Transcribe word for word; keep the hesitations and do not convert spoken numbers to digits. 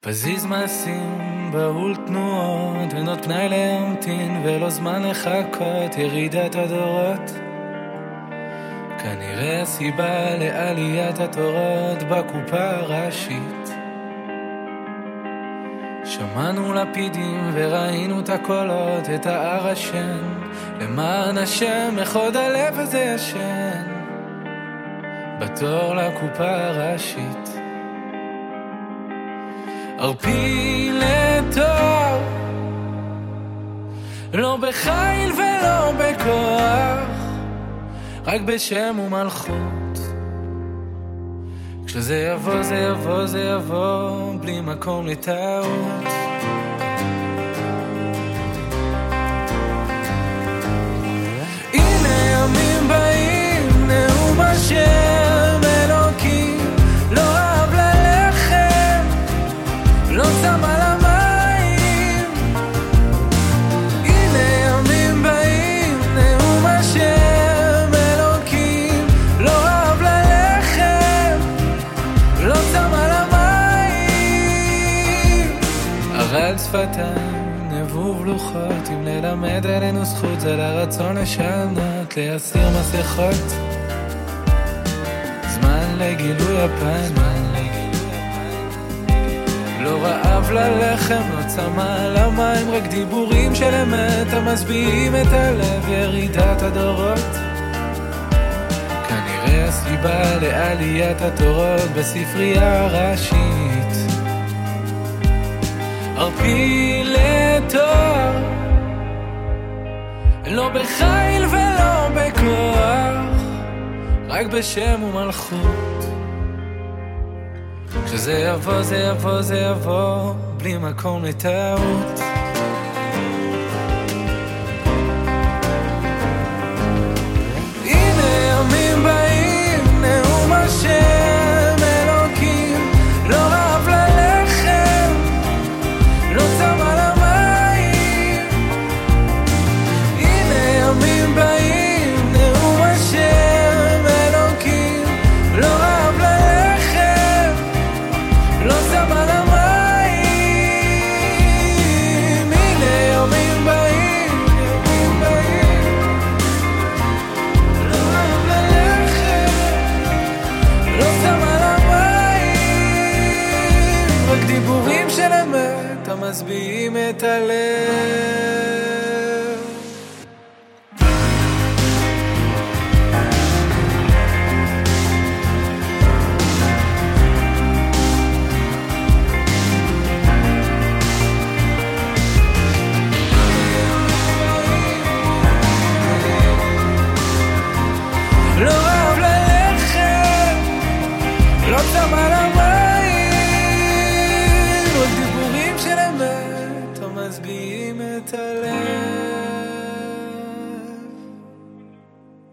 פזיז מעשים, בהול תנועות, בנות פנאי להמתין ולא זמן לחכות, ירידת הדורות. כנראה הסיבה לעליית התורות בקופה הראשית. שמענו לפידים וראינו את הקולות, את ההר השן, למען השם אחד הלב הזה ישן, בתור לקופה הראשית. ערפיל לטוב, לא בחיל ולא בכוח, רק בשם ומלכות. כשזה יבוא זה יבוא זה יבוא, בלי מקום לטעות. הנה ימים באים, נאום השם אלוקים, לא אהב ללחם, לא שם על המים. הנה ימים באים, נאום השם אלוקים, לא אהב ללחם, לא שם על המים. ארד שפתיים, נבוב לוחות, אם ללמד עלינו זכות, זה לרצון לשנות, להסיר מסכות. זמן לגילוי הפן, לא רעב ללחם, לא צמא על המים, רק דיבורים של אמת המשביעים את הלב, ירידת הדורות. כנראה הסיבה לעליית התורות בספרייה הראשית. ערפיל לטוב, לא בחיל ולא בכוח, רק בשם ומלכות. כשזה יבוא זה יבוא זה יבוא, בלי מקום לטעות. הנה ימים באים, נאום השם אלוקים, לא אהב ללחם, לא שם על המים. הנה ימים באים, נאום השם אלוקים, לא אהב ללחם, לא שם על המים. הנה ימים באים, ימים באים, לא אהב ללחם, לא שם על המים, רק דיבורים של אמת המשביעים את הלב. לא אהב ללחם, לא שם על המים, רק דיבורים של אמת המשביעים את הלב.